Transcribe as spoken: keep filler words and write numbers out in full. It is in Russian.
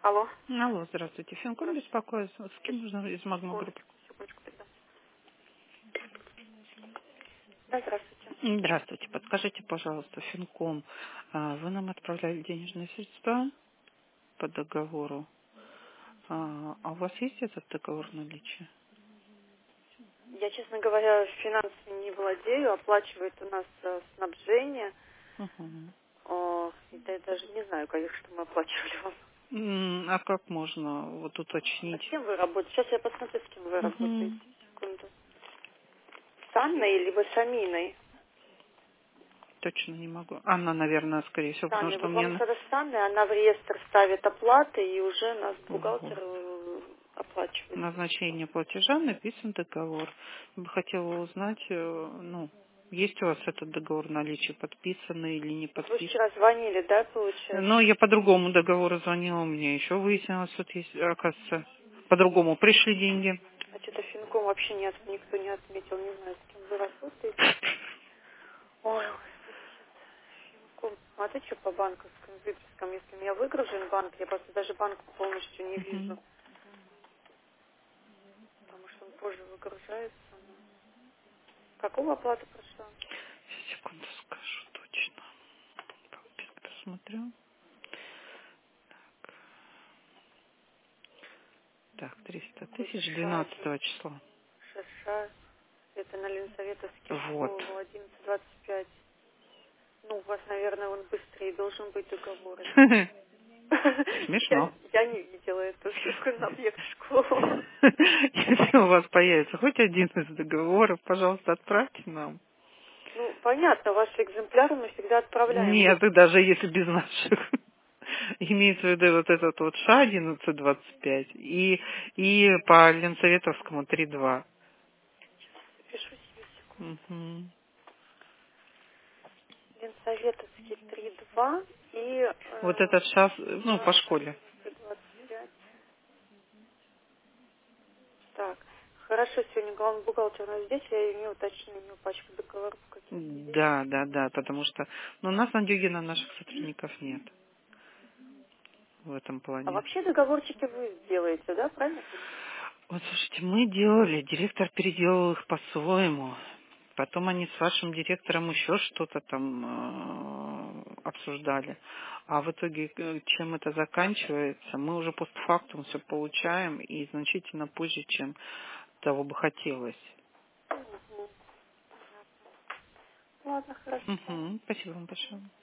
Алло. Алло, здравствуйте. Финком Здравствуйте. беспокоит. С кем нужно из Магма Групп? Секундочку, секундочку тогда. Да, здравствуйте. Здравствуйте. Подскажите, пожалуйста, Финком, а, вы нам отправляли денежные средства по договору. А а у вас есть этот договор в наличии? Я, честно говоря, финансами не владею, оплачивает у нас э, снабжение. Мгм. О, это я даже не знаю, конечно, что мы оплачивали вам. М, А как можно вот А уточнить? с кем вы работаете? Сейчас я посмотрю, с кем вы работаете. Мгм. Секунду. С Анной или вы с Аминой? Точно не могу. Анна, наверное, скорее всего, С потому Анной. что Вот мне вам на- надо с Анной, она в реестр ставит оплаты, и уже нас вот. бухгалтер э, оплачивает. Назначение платежа написан договор. Я бы хотела узнать, э, ну, есть у вас этот договор в наличии, подписанный или не Вот вы подписан? вчера звонили, да, получается? Но я по другому договору звонила, у меня еще выяснилось, тут есть, оказывается, по-другому пришли деньги. А что-то Финком вообще не от- никто не отметил, не знаю, с кем вы работаете. Ой, господи, сейчас Финком. А ты что по банковским выпискам? Если у меня выгружен банк, я просто даже банк полностью не вижу, Мгм. потому что он позже выгружается. но- Какого оплата прошла? Секунду скажу точно. Посмотрю. Так, триста Какой-то тысяч шаги, двенадцатого числа. шаша. Это на Ленсоветовский Вот. школу, одиннадцать двадцать пять. Ну, у вас, наверное, он быстрее должен быть договор. Я, Смешно. я не видела эту на объект школу. Если у вас появится хоть один из договоров, пожалуйста, отправьте нам. Ну, понятно, ваши экземпляры мы всегда отправляем. Нет, и даже если без наших. Имеется в виду вот этот вот Ш одиннадцать двадцать пять и, и по Ленсоветовскому три два. Запишу себе секунду. Мгм. Ленсоветовский три два и Вот э, этот шаг, ну, по школе. одиннадцать двадцать пять. Так, хорошо, сегодня главный бухгалтер у нас здесь, я ее не уточню, у него пачка договоров каких-то есть. Да, да, да, потому что ну, у нас на Дюгина наших сотрудников нет в этом А плане. вообще договорчики вы сделаете, да, правильно? Вот, слушайте, мы делали, директор переделал их по-своему. Потом они с вашим директором еще что-то там э, обсуждали. А в итоге, э, чем это заканчивается, мы уже постфактум все получаем и значительно позже, чем того бы хотелось. Мгм. Ладно, хорошо. Мгм. Спасибо вам большое.